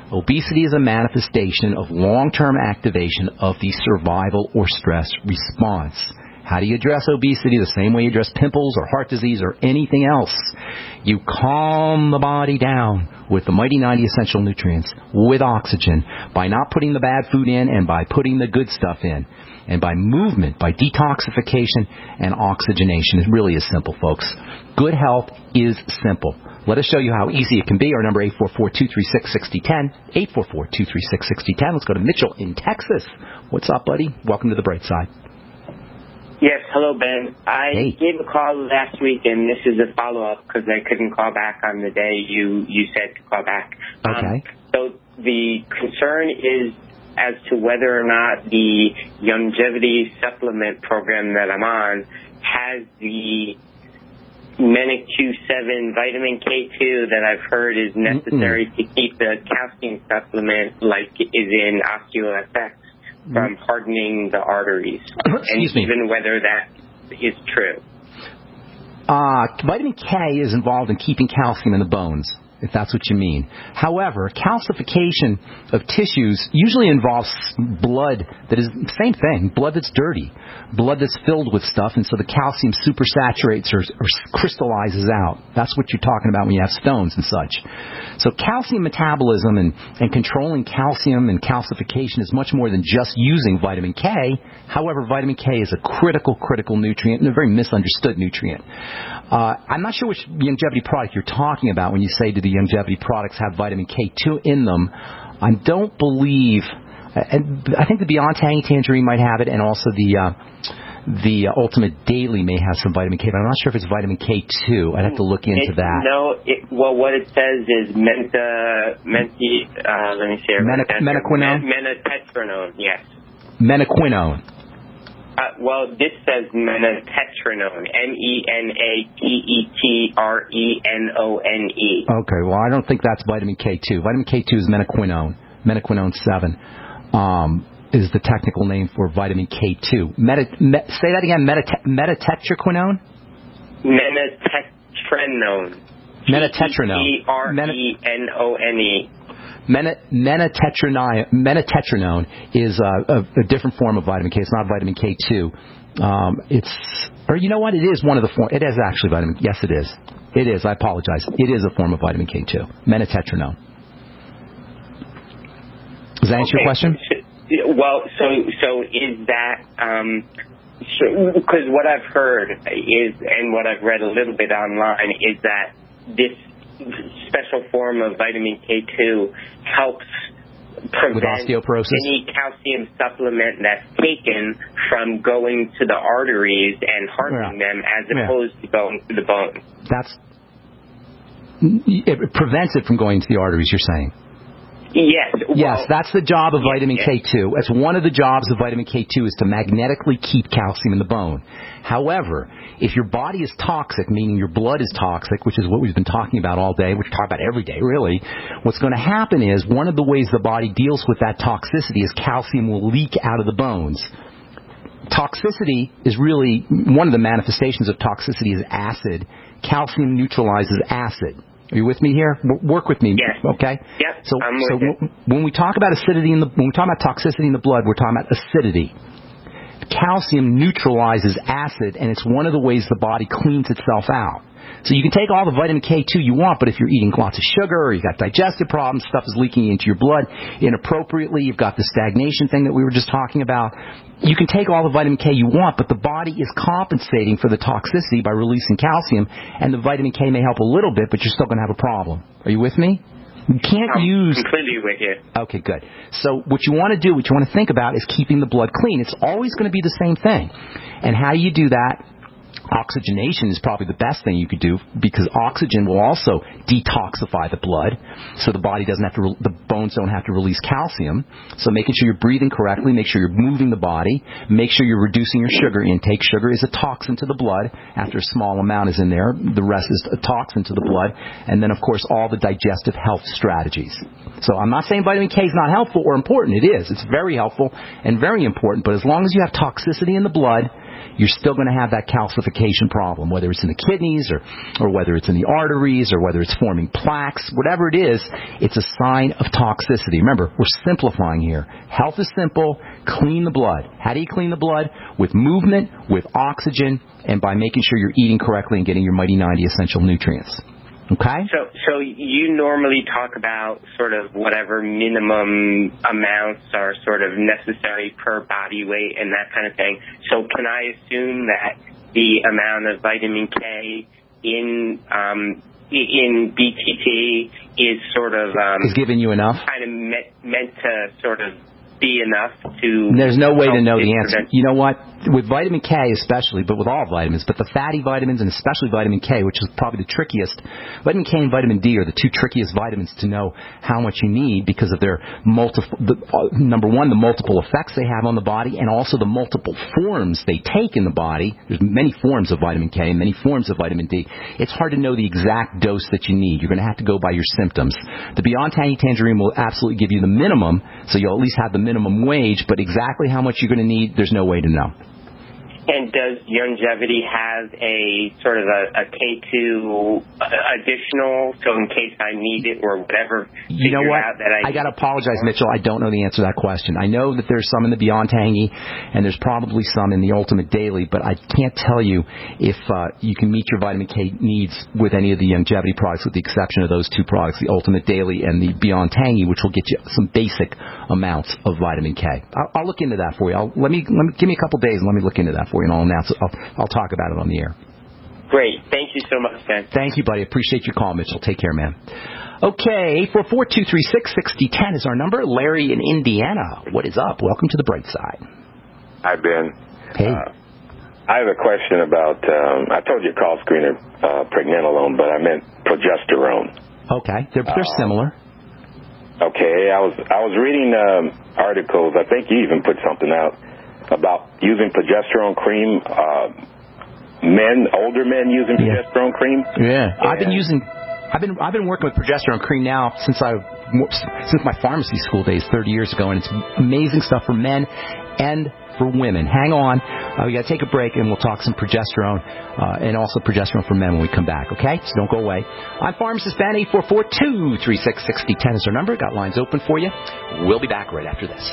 S3: Obesity is a manifestation of long-term activation of the survival or stress response. How do you address obesity? The same way you address pimples or heart disease or anything else. You calm the body down with the Mighty ninety Essential Nutrients, with oxygen, by not putting the bad food in and by putting the good stuff in. And by movement, by detoxification and oxygenation. It really is simple, folks. Good health is simple. Let us show you how easy it can be. Our number eight four four, two three six, six zero one zero, eight four four, two three six, six zero one zero. Let's go to Mitchell in Texas. What's up, buddy? Welcome to the bright side.
S15: Yes, hello, Ben. I
S3: hey.
S15: gave a call last week, and this is a follow-up because I couldn't call back on the day you, you said to call back.
S3: Okay.
S15: Um, so the concern is as to whether or not the longevity supplement program that I'm on has the Menic Q seven vitamin K two that I've heard is necessary Mm-mm. to keep the calcium supplement like is in OsteoFX from hardening the arteries.
S3: Excuse
S15: and
S3: me.
S15: even whether that is true.
S3: Uh, vitamin K is involved in keeping calcium in the bones, if that's what you mean. However, calcification of tissues usually involves blood that is the same thing, blood that's dirty, blood that's filled with stuff, and so the calcium supersaturates or, or crystallizes out. That's what you're talking about when you have stones and such. So calcium metabolism and, and controlling calcium and calcification is much more than just using vitamin K. However, vitamin K is a critical, critical nutrient and a very misunderstood nutrient. Uh, I'm not sure which longevity product you're talking about when you say do the longevity products have vitamin K two in them. I don't believe, and I think the Beyond Tangy Tangerine might have it, and also the uh, the uh, Ultimate Daily may have some vitamin K, but I'm not sure if it's vitamin K two. I'd have to look into
S15: it,
S3: that.
S15: No, it, well, what it says is menta, menti, uh, let me see.
S3: Mena, menaquinone?
S15: Men, menatetrinone, yes.
S3: Menaquinone.
S15: Uh, well, this says menatetrinone, M E N A T E T R E N O N E.
S3: Okay, well, I don't think that's vitamin K two. Vitamin K two is menaquinone, menaquinone seven, um, is the technical name for vitamin K two. Meta, me, say that again, meta, metatetraquinone?
S15: Menatetrinone.
S3: Menatetrinone.
S15: T E T R E N O N E.
S3: Menatetrinone, menatetrinone is a, a, a different form of vitamin K. It's not vitamin K two. Um, it's, or you know what? It is one of the form. It is actually vitamin. Yes, it is. It is. I apologize. It is a form of vitamin K two. Menatetrinone. Does that answer
S15: okay.
S3: your question?
S15: Well, so so is that um, because so, what I've heard is, and what I've read a little bit online is that this special form of vitamin K two helps prevent
S3: with osteoporosis?
S15: Any calcium supplement that's taken from going to the arteries and hardening yeah. them as yeah. opposed to going to the bone.
S3: That's it prevents it from going to the arteries, you're saying?
S15: Yes. Well,
S3: yes, that's the job of
S15: yes,
S3: vitamin
S15: yes.
S3: K two. That's one of the jobs of vitamin K two is to magnetically keep calcium in the bone. However, if your body is toxic, meaning your blood is toxic, which is what we've been talking about all day, which we talk about every day, really, what's going to happen is one of the ways the body deals with that toxicity is calcium will leak out of the bones. Toxicity is really, one of the manifestations of toxicity is acid. Calcium neutralizes acid. Are you with me here? Work with me,
S15: yes.
S3: okay?
S15: Yep,
S3: so,
S15: I'm
S3: so
S15: with
S3: w- when we talk about acidity in the, when we talk about toxicity in the blood, we're talking about acidity. Calcium neutralizes acid, and it's one of the ways the body cleans itself out. So you can take all the vitamin K two you want, but if you're eating lots of sugar or you've got digestive problems, stuff is leaking into your blood inappropriately, you've got the stagnation thing that we were just talking about, you can take all the vitamin K you want, but the body is compensating for the toxicity by releasing calcium, and the vitamin K may help a little bit, but you're still going to have a problem. Are you with me? You can't
S15: I'm
S3: use...
S15: completely with you.
S3: Okay, good. So what you want to do, what you want to think about is keeping the blood clean. It's always going to be the same thing. And how do you do that? Oxygenation is probably the best thing you could do because oxygen will also detoxify the blood so the body doesn't have to, re- the bones don't have to release calcium. So making sure you're breathing correctly, make sure you're moving the body, make sure you're reducing your sugar intake. Sugar is a toxin to the blood. After a small amount is in there, the rest is a toxin to the blood. And then, of course, all the digestive health strategies. So I'm not saying vitamin K is not helpful or important. It is. It's very helpful and very important. But as long as you have toxicity in the blood, you're still going to have that calcification problem, whether it's in the kidneys or, or whether it's in the arteries or whether it's forming plaques. Whatever it is, it's a sign of toxicity. Remember, we're simplifying here. Health is simple. Clean the blood. How do you clean the blood? With movement, with oxygen, and by making sure you're eating correctly and getting your Mighty ninety essential nutrients. Okay?
S15: So so you normally talk about sort of whatever minimum amounts are sort of necessary per body weight and that kind of thing. So can I assume that the amount of vitamin K in um, in B T T is sort of... Um,
S3: is giving you enough?
S15: Kind of meant, meant to sort of be enough to...
S3: There's no way to know the answer. You know what? With vitamin K especially, but with all vitamins, but the fatty vitamins and especially vitamin K, which is probably the trickiest. Vitamin K and vitamin D are the two trickiest vitamins to know how much you need because of their multiple, the, uh, number one, the multiple effects they have on the body and also the multiple forms they take in the body. There's many forms of vitamin K and many forms of vitamin D. It's hard to know the exact dose that you need. You're going to have to go by your symptoms. The Beyond Tangy Tangerine will absolutely give you the minimum, so you'll at least have the minimum wage, but exactly how much you're going to need, there's no way to know.
S15: And does Youngevity have a sort of a, a K two additional, so in case I need it or whatever,
S3: you know what?
S15: Out that I,
S3: I got to apologize, Mitchell. I don't know the answer to that question. I know that there's some in the Beyond Tangy, and there's probably some in the Ultimate Daily, but I can't tell you if uh, you can meet your vitamin K needs with any of the Youngevity products, with the exception of those two products, the Ultimate Daily and the Beyond Tangy, which will get you some basic amounts of vitamin K. I'll, I'll look into that for you. I'll, let me let me give me a couple days and let me look into that for you. And I'll announce it. I'll, I'll talk about it on the air.
S15: Great. Thank you so much, Ben.
S3: Thank you, buddy. Appreciate your call, Mitchell. Take care, man. Okay, eight four four, two three six, six zero one zero is our number. Larry in Indiana. What is up? Welcome to the bright side.
S16: Hi, Ben.
S3: Hey.
S16: Uh, I have a question about, um, I told you call screener uh, pregnenolone, but I meant progesterone.
S3: Okay, they're, they're uh, similar.
S16: Okay, I was I was reading um, articles. I think you even put something out about using progesterone cream, uh, men, older men using
S3: yeah.
S16: progesterone cream.
S3: Yeah. yeah, I've been using, I've been I've been working with progesterone cream now since I since my pharmacy school days thirty years ago, and it's amazing stuff for men and for women. Hang on, uh, we got to take a break, and we'll talk some progesterone uh, and also progesterone for men when we come back. Okay, so don't go away. I'm Pharmacist Ben. Eight four four, two three six, six zero one zero is our number. Got lines open for you. We'll be back right after this.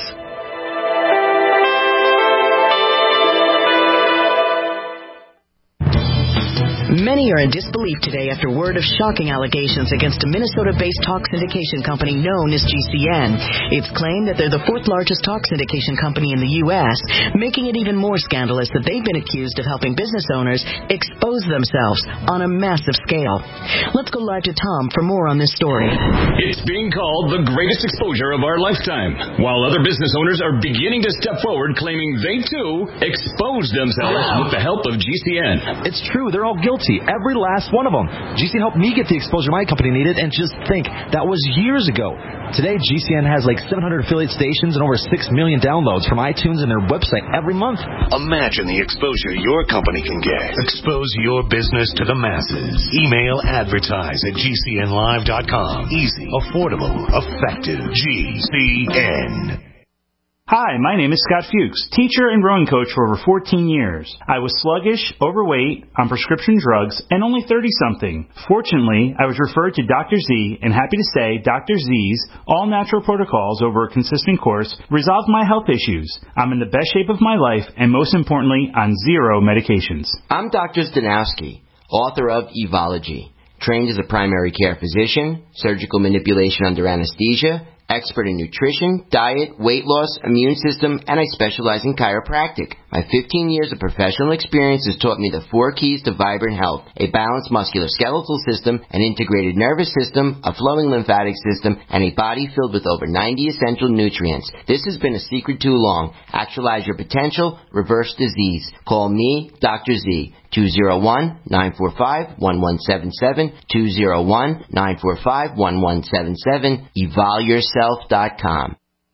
S17: Many are in disbelief today after word of shocking allegations against a Minnesota-based talk syndication company known as G C N. It's claimed that they're the fourth largest talk syndication company in the U S, making it even more scandalous that they've been accused of helping business owners expose themselves on a massive scale. Let's go live to Tom for more on this story.
S18: It's being called the greatest exposure of our lifetime, while other business owners are beginning to step forward claiming they, too, exposed themselves with the help of G C N.
S19: It's true. They're all guilty. Every last one of them. G C N helped me get the exposure my company needed, and just think, that was years ago. Today, G C N has like seven hundred affiliate stations and over six million downloads from iTunes and their website every month.
S1: Imagine the exposure your company can get. Expose your business to the masses. Email advertise at G C N live dot com. Easy, affordable, effective. G C N.
S20: Hi, my name is Scott Fuchs, teacher and rowing coach for over fourteen years. I was sluggish, overweight, on prescription drugs, and only thirty-something. Fortunately, I was referred to Doctor Z, and happy to say Doctor Z's all-natural protocols over a consistent course resolved my health issues. I'm in the best shape of my life, and most importantly, on zero medications.
S21: I'm Doctor Zdanowski, author of Evology, trained as a primary care physician, surgical manipulation under anesthesia, expert in nutrition, diet, weight loss, immune system, and I specialize in chiropractic. My fifteen years of professional experience has taught me the four keys to vibrant health: a balanced musculoskeletal system, an integrated nervous system, a flowing lymphatic system, and a body filled with over ninety essential nutrients. This has been a secret too long. Actualize your potential, reverse disease. Call me, Doctor Z, two oh one, nine four five, one one seven seven, two oh one, nine four five, one one seven seven, evol yourself dot com.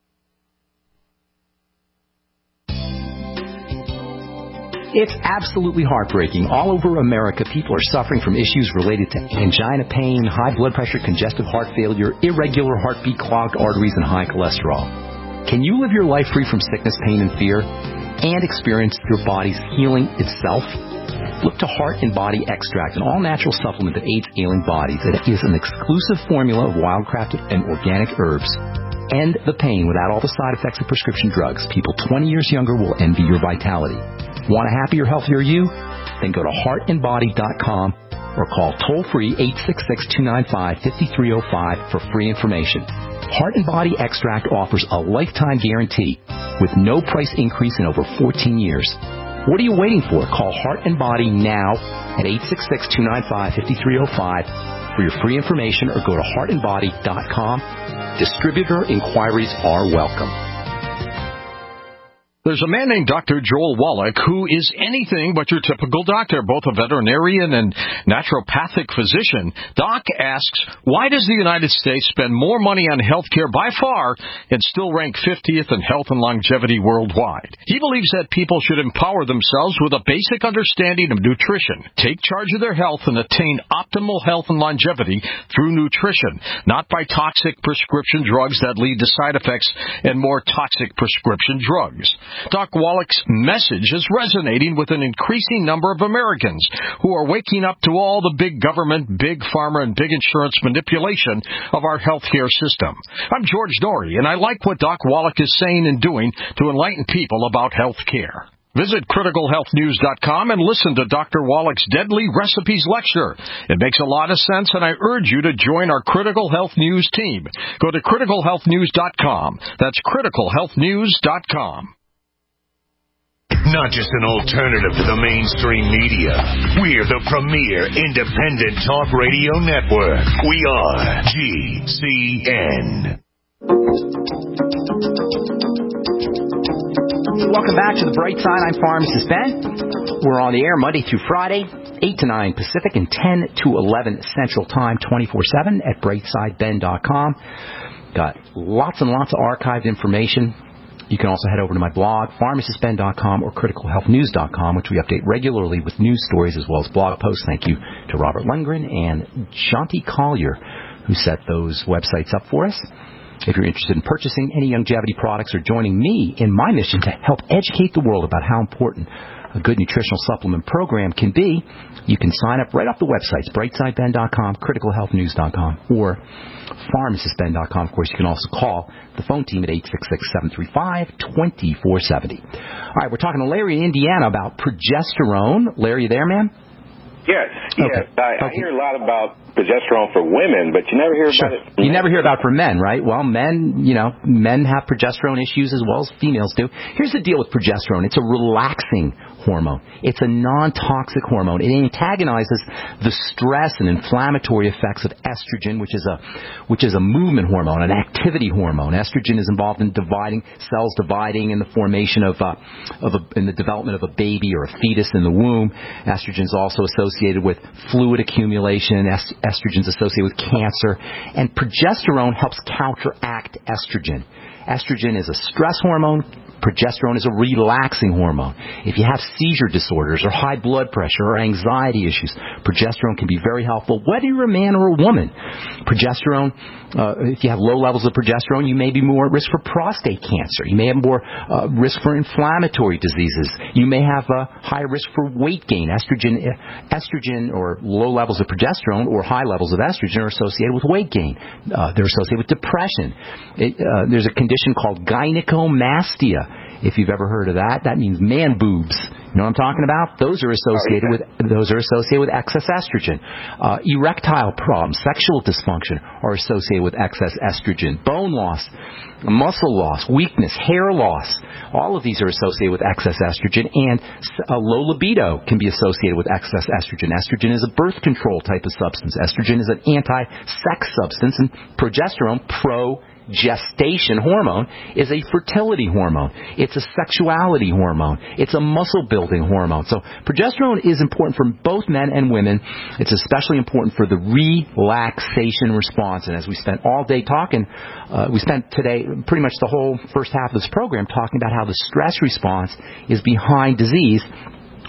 S3: It's absolutely heartbreaking. All over America, people are suffering from issues related to angina pain, high blood pressure, congestive heart failure, irregular heartbeat, clogged arteries, and high cholesterol. Can you live your life free from sickness, pain, and fear? and experience your body's healing itself? Look to Heart and Body Extract, an all-natural supplement that aids ailing bodies. It is an exclusive formula of wild-crafted and organic herbs. End the pain without all the side effects of prescription drugs. People twenty years younger will envy your vitality. Want a happier, healthier you? Then go to heart and body dot com or call toll-free eight six six, two nine five, five three zero five for free information. Heart and Body Extract offers a lifetime guarantee with no price increase in over fourteen years. What are you waiting for? Call Heart and Body now at eight six six, two nine five, five three zero five for your free information or go to heart and body dot com. Distributor inquiries are welcome.
S5: There's a man named Doctor Joel Wallach who is anything but your typical doctor, both a veterinarian and naturopathic physician. Doc asks, why does the United States spend more money on health care by far and still rank fiftieth in health and longevity worldwide? He believes that people should empower themselves with a basic understanding of nutrition, take charge of their health, and attain optimal health and longevity through nutrition, not by toxic prescription drugs that lead to side effects and more toxic prescription drugs. Doc Wallach's message is resonating with an increasing number of Americans who are waking up to all the big government, big pharma, and big insurance manipulation of our healthcare system. I'm George Norrie, and I like what Doc Wallach is saying and doing to enlighten people about health care. Visit critical health news dot com and listen to Doctor Wallach's Deadly Recipes lecture. It makes a lot of sense, and I urge you to join our Critical Health News team. Go to critical health news dot com. That's critical health news dot com.
S1: Not just an alternative to the mainstream media. We're the premier independent talk radio network. We are G C N.
S3: Welcome back to The Bright Side. I'm Pharmacist Ben. We're on the air Monday through Friday, eight to nine Pacific and ten to eleven Central Time, twenty-four seven at brightside ben dot com. Got lots and lots of archived information. You can also head over to my blog, pharmacist ben dot com or critical health news dot com, which we update regularly with news stories as well as blog posts. Thank you to Robert Lundgren and Shanti Collier, who set those websites up for us. If you're interested in purchasing any longevity products or joining me in my mission to help educate the world about how important a good nutritional supplement program can be, you can sign up right off the websites, brightside ben dot com, critical health news dot com, or pharmacist ben dot com. Of course, you can also call the phone team at eight six six, seven three five, two four seven zero. All right, we're talking to Larry in Indiana about progesterone. Larry, you there, man?
S16: Yes, yes.
S3: Okay.
S16: I, I
S3: okay.
S16: hear a lot about progesterone for women, but you never hear
S3: sure.
S16: about it.
S3: You never hear about it for men, right? Well, men, you know, men have progesterone issues as well as females do. Here's the deal with progesterone. It's a relaxing hormone. It's a non-toxic hormone. It antagonizes the stress and inflammatory effects of estrogen, which is a which is a movement hormone, an activity hormone. Estrogen is involved in dividing cells, dividing in the formation of uh, of a, in the development of a baby or a fetus in the womb. Estrogen is also associated with fluid accumulation. Est- estrogen is associated with cancer, and progesterone helps counteract estrogen. Estrogen is a stress hormone. Progesterone is a relaxing hormone. If you have seizure disorders or high blood pressure or anxiety issues, progesterone can be very helpful, whether you're a man or a woman. Progesterone, uh, if you have low levels of progesterone, you may be more at risk for prostate cancer. You may have more uh, risk for inflammatory diseases. You may have a higher risk for weight gain. Estrogen, estrogen or low levels of progesterone or high levels of estrogen are associated with weight gain. Uh, they're associated with depression. It, uh, there's a condition called gynecomastia. If you've ever heard of that, that means man boobs. You know what I'm talking about? Those are associated with those are associated with excess estrogen. Uh, erectile problems, sexual dysfunction are associated with excess estrogen. Bone loss, muscle loss, weakness, hair loss. All of these are associated with excess estrogen, and a low libido can be associated with excess estrogen. Estrogen is a birth control type of substance. Estrogen is an anti-sex substance, and progesterone, pro gestation hormone, is a fertility hormone. It's a sexuality hormone. It's a muscle building hormone. So progesterone is important for both men and women. It's especially important for the relaxation response. And as we spent all day talking, uh, we spent today pretty much the whole first half of this program talking about how the stress response is behind disease.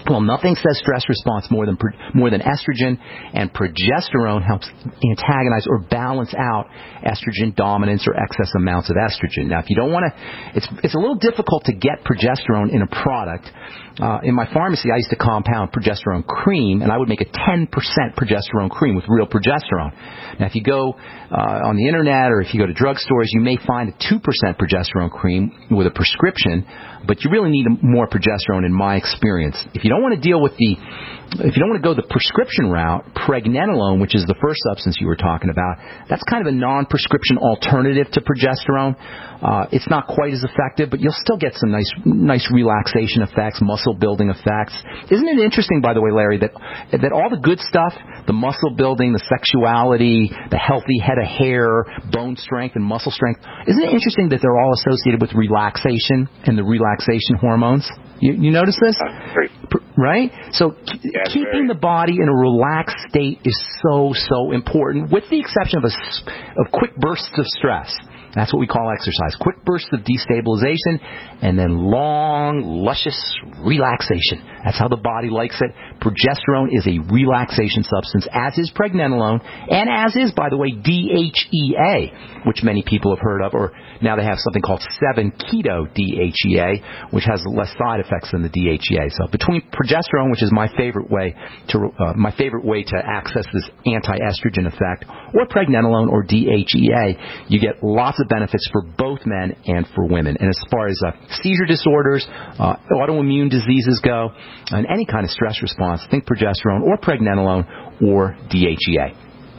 S3: Well, nothing says stress response more than more than estrogen, and progesterone helps antagonize or balance out estrogen dominance or excess amounts of estrogen. Now, if you don't want to, it's it's a little difficult to get progesterone in a product. Uh, in my pharmacy, I used to compound progesterone cream, and I would make a ten percent progesterone cream with real progesterone. Now, if you go uh, on the internet or if you go to drugstores, you may find a two percent progesterone cream with a prescription, but you really need more progesterone in my experience. If you don't want to deal with the, if you don't want to go the prescription route, pregnenolone, which is the first substance you were talking about, that's kind of a non-prescription alternative to progesterone. Uh, it's not quite as effective, but you'll still get some nice, nice relaxation effects, muscle building effects. Isn't it interesting, by the way, Larry, that that all the good stuff, the muscle building, the sexuality, the healthy head of hair, bone strength, and muscle strength, isn't it interesting that they're all associated with relaxation and the relaxation hormones? You, you notice this? Right? So
S16: yeah,
S3: keeping the body in a relaxed state is so, so important, with the exception of a, of quick bursts of stress. That's what we call exercise. Quick bursts of destabilization and then long, luscious relaxation. That's how the body likes it. Progesterone is a relaxation substance, as is pregnenolone, and as is, by the way, D H E A, which many people have heard of, or now they have something called seven keto D H E A, which has less side effects than the D H E A. So between progesterone, which is my favorite way to uh, my favorite way to access this anti-estrogen effect, or pregnenolone or D H E A, you get lots of benefits for both men and for women. And as far as uh, seizure disorders, uh, autoimmune diseases go, and any kind of stress response, think progesterone or pregnenolone or D H E A.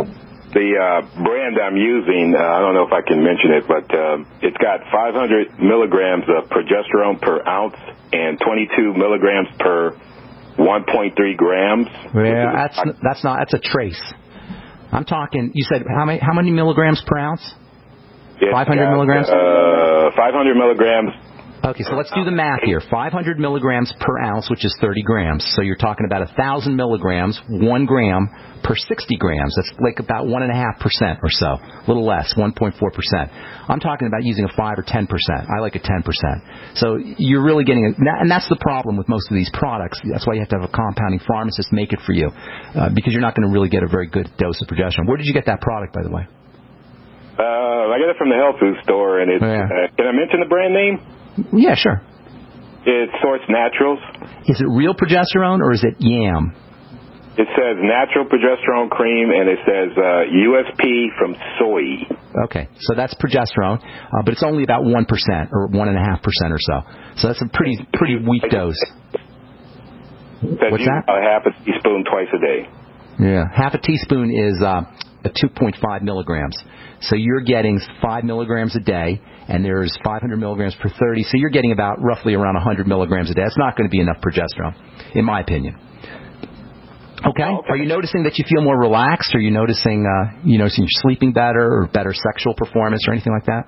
S16: The uh, brand I'm using, uh, I don't know if I can mention it, but uh, it's got five hundred milligrams of progesterone per ounce and twenty-two milligrams per one point three grams.
S3: Yeah, that's that's not that's a trace. I'm talking. You said how many how many milligrams per ounce? five hundred milligrams?
S16: Uh, five hundred milligrams.
S3: Okay, so let's do the math here. five hundred milligrams per ounce, which is thirty grams. So you're talking about one thousand milligrams, one gram per sixty grams. That's like about one point five percent or so. A little less, one point four percent. I'm talking about using a five or ten percent. I like a ten percent. So you're really getting a, and that's the problem with most of these products. That's why you have to have a compounding pharmacist make it for you, uh, because you're not going to really get a very good dose of progesterone. Where did you get that product, by the way?
S16: Uh, I got it from the health food store, and it's,
S3: yeah.
S16: uh, can I mention the brand name?
S3: Yeah, sure.
S16: It's Source Naturals.
S3: Is it real progesterone or is it yam?
S16: It says natural progesterone cream, and it says uh, U S P from soy.
S3: Okay, so that's progesterone, uh, but it's only about one percent or one point five percent or so. So that's a pretty pretty weak dose. What's that?
S16: A half a teaspoon twice a day.
S3: Yeah, half a teaspoon is uh, a two point five milligrams. So you're getting five milligrams a day, and there's five hundred milligrams per thirty. So you're getting about roughly around one hundred milligrams a day. That's not going to be enough progesterone, in my opinion. Okay. Oh, okay. Are you noticing that you feel more relaxed? Are you noticing, uh, you noticing you're sleeping better, or better sexual performance, or anything like that?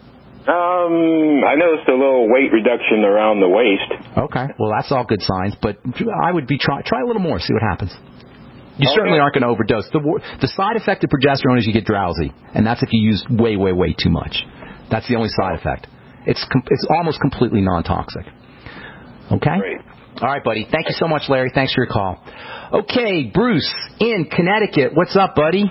S16: Um, I noticed a little weight reduction around the waist.
S3: Okay. Well, that's all good signs, but I would be try try a little more, see what happens. You
S16: okay.
S3: certainly aren't going to overdose. The, the side effect of progesterone is you get drowsy, and that's if you use way, way, way too much. That's the only side effect. It's com- it's almost completely non-toxic. Okay?
S16: Great.
S3: All right, buddy. Thank you so much, Larry. Thanks for your call. Okay, Bruce in Connecticut. What's up, buddy?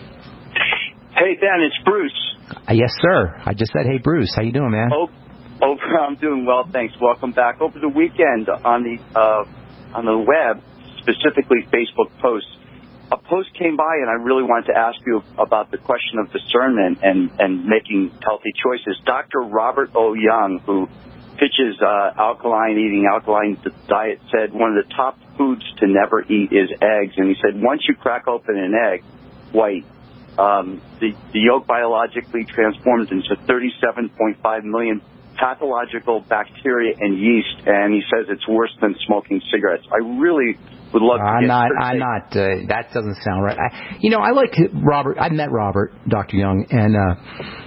S6: Hey, Dan, it's Bruce.
S3: Uh, yes, sir. I just said, hey, Bruce. How you doing, man?
S6: Oh, over, I'm doing well, thanks. Welcome back. Over the weekend on the uh, on the web, specifically Facebook posts, a post came by, and I really wanted to ask you about the question of discernment and, and making healthy choices. Doctor Robert O. Young, who pitches uh, alkaline eating, alkaline diet, said one of the top foods to never eat is eggs. And he said once you crack open an egg, white, um, the, the yolk biologically transforms into thirty-seven point five million pathological bacteria and yeast. And he says it's worse than smoking cigarettes. I really would love to
S3: I'm
S6: get
S3: not, I'm not, uh, that doesn't sound right. I, you know, I like Robert, I met Robert, Doctor Young, and uh,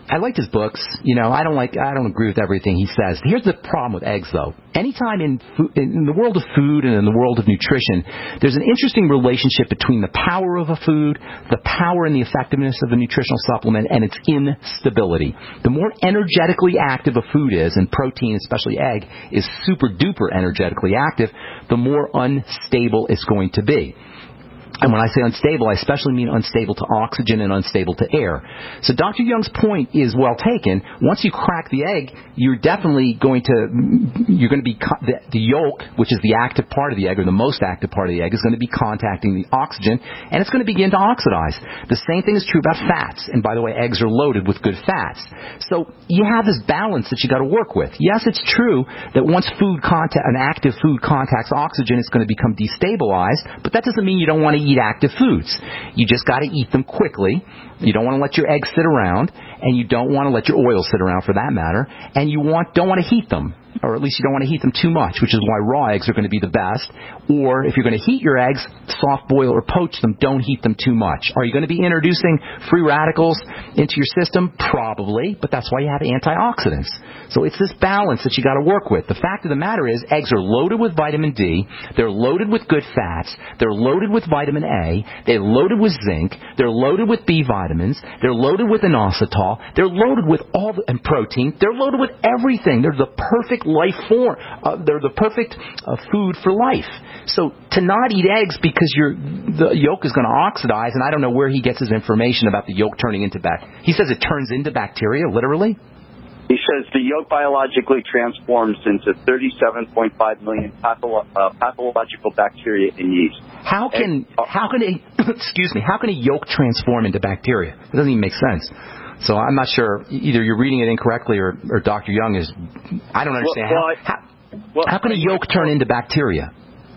S3: I liked his books. You know, I don't like, I don't agree with everything he says. Here's the problem with eggs, though. Anytime in, food, in the world of food and in the world of nutrition, there's an interesting relationship between the power of a food, the power and the effectiveness of a nutritional supplement, and its instability. The more energetically active a food is, and protein, especially egg, is super duper energetically active, the more unstable it's going to be. And when I say unstable, I especially mean unstable to oxygen and unstable to air. So Doctor Young's point is well taken. Once you crack the egg, you're definitely going to, you're going to be, the, the yolk, which is the active part of the egg, or the most active part of the egg, is going to be contacting the oxygen, and it's going to begin to oxidize. The same thing is true about fats. And by the way, eggs are loaded with good fats. So you have this balance that you got to work with. Yes, it's true that once food contact, an active food contacts oxygen, it's going to become destabilized, but that doesn't mean you don't want to eat active foods. You just got to eat them quickly. You don't want to let your eggs sit around, and you don't want to let your oil sit around, for that matter, and you want don't want to heat them, or at least you don't want to heat them too much, which is why raw eggs are going to be the best. Or if you're going to heat your eggs, soft boil or poach them, don't heat them too much. Are you going to be introducing free radicals into your system? Probably, but that's why you have antioxidants. So it's this balance that you got to work with. The fact of the matter is, eggs are loaded with vitamin D, they're loaded with good fats, they're loaded with vitamin A, they're loaded with zinc, they're loaded with B vitamins, they're loaded with inositol, they're loaded with all the, and protein, they're loaded with everything. They're the perfect life form. Uh, they're the perfect uh, food for life. So to not eat eggs because your the yolk is going to oxidize, and I don't know where he gets his information about the yolk turning into bacteria. He says it turns into bacteria, literally?
S6: He says the yolk biologically transforms into thirty-seven point five million patholo- uh, pathological bacteria in yeast.
S3: How can and, uh, how can a excuse me? How can a yolk transform into bacteria? It doesn't even make sense. So I'm not sure. Either you're reading it incorrectly, or, or Doctor Young is. I don't understand
S6: well, well,
S3: how.
S6: I,
S3: how,
S6: well,
S3: how can a yolk turn into bacteria?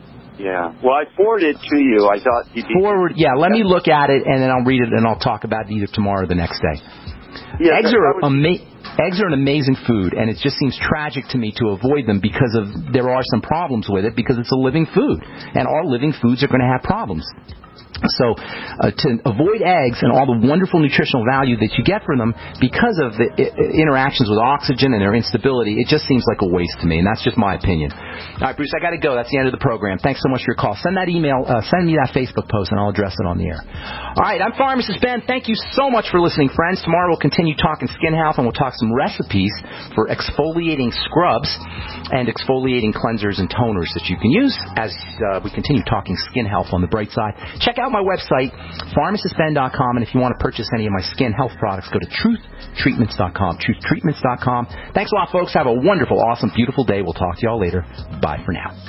S6: Yeah. Well, I forwarded it to you. I thought you'd be...
S3: Forward. Yeah. Let yeah. me look at it, and then I'll read it, and I'll talk about it either tomorrow or the next day.
S6: Yeah,
S3: eggs
S6: that,
S3: are
S6: that was...
S3: ama- Eggs are an amazing food, and it just seems tragic to me to avoid them because of there are some problems with it because it's a living food, and all living foods are going to have problems. So uh, to avoid eggs and all the wonderful nutritional value that you get from them because of the I- interactions with oxygen and their instability, it just seems like a waste to me, and that's just my opinion. All right, Bruce, I got to go. That's the end of the program. Thanks so much for your call. Send that email, uh, send me that Facebook post, and I'll address it on the air. All right, I'm Pharmacist Ben. Thank you so much for listening, friends. Tomorrow we'll continue talking skin health, and we'll talk some recipes for exfoliating scrubs and exfoliating cleansers and toners that you can use as uh, we continue talking skin health on the bright side. Check out my website, pharmacist ben dot com, and if you want to purchase any of my skin health products, go to truth treatments dot com, truth treatments dot com. Thanks a lot, folks. Have a wonderful, awesome, beautiful day. We'll talk to you all later. Bye for now.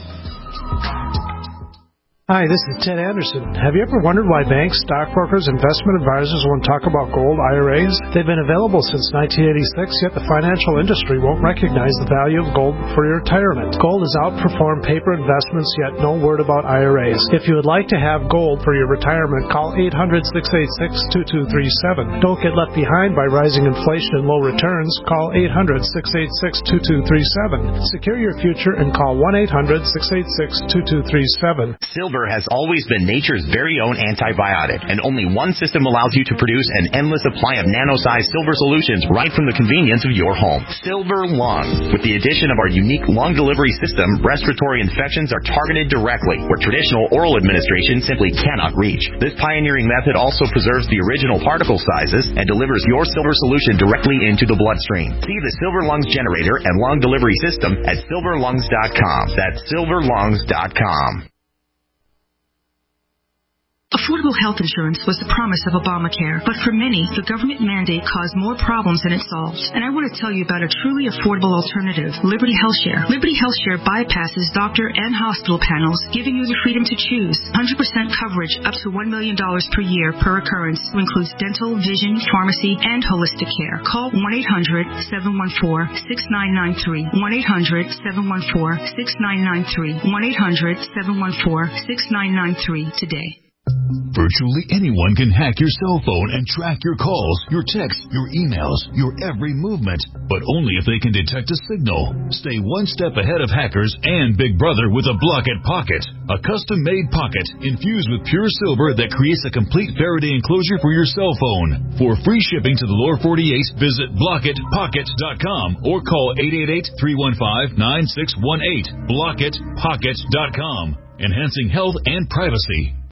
S7: Hi, this is Ted Anderson. Have you ever wondered why banks, stockbrokers, investment advisors won't talk about gold I R As? They've been available since nineteen eighty-six, yet the financial industry won't recognize the value of gold for your retirement. Gold has outperformed paper investments, yet no word about I R As. If you would like to have gold for your retirement, call eight hundred, six eight six, two two three seven. Don't get left behind by rising inflation and low returns. Call eight hundred, six eight six, two two three seven. Secure your future and call one eight hundred, six eight six, two two three seven.
S2: Silver has always been nature's very own antibiotic, and only one system allows you to produce an endless supply of nano-sized silver solutions right from the convenience of your home. Silver Lungs. With the addition of our unique lung delivery system, respiratory infections are targeted directly, where traditional oral administration simply cannot reach. This pioneering method also preserves the original particle sizes and delivers your silver solution directly into the bloodstream. See the Silver Lungs generator and lung delivery system at silver lungs dot com. That's silver lungs dot com.
S8: Affordable health insurance was the promise of Obamacare, but for many, the government mandate caused more problems than it solved. And I want to tell you about a truly affordable alternative, Liberty HealthShare. Liberty HealthShare bypasses doctor and hospital panels, giving you the freedom to choose. one hundred percent coverage up to one million dollars per year per occurrence, includes dental, vision, pharmacy, and holistic care. Call one eight hundred, seven one four, six nine nine three. one eight hundred, seven one four, six nine nine three. one eight hundred, seven one four, six nine nine three today.
S9: Virtually anyone can hack your cell phone and track your calls, your texts, your emails, your every movement, but only if they can detect a signal. Stay one step ahead of hackers and Big Brother with a Blockit Pocket, a custom-made pocket infused with pure silver that creates a complete Faraday enclosure for your cell phone. For free shipping to the lower forty-eight, visit blockit pocket dot com or call eight eight eight, three one five, nine six one eight. blockit pocket dot com, enhancing health and privacy.